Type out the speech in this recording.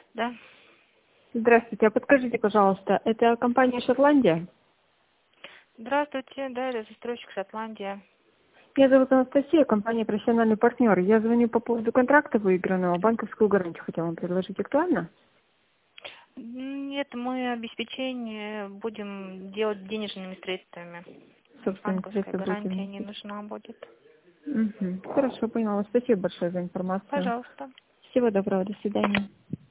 Да. Здравствуйте, а подскажите, пожалуйста, это компания «Шотландия»? Здравствуйте, да, это застройщик Шотландия. Меня зовут Анастасия, компания «Профессиональный партнер». Я звоню по поводу контракта выигранного, банковскую гарантию хотела вам предложить. Актуально? Нет, мы обеспечение будем делать денежными средствами. Собственно, Банковская средства будете гарантия не вносить. нужна будет. Хорошо, поняла. Спасибо большое за информацию. Пожалуйста. Всего доброго, до свидания.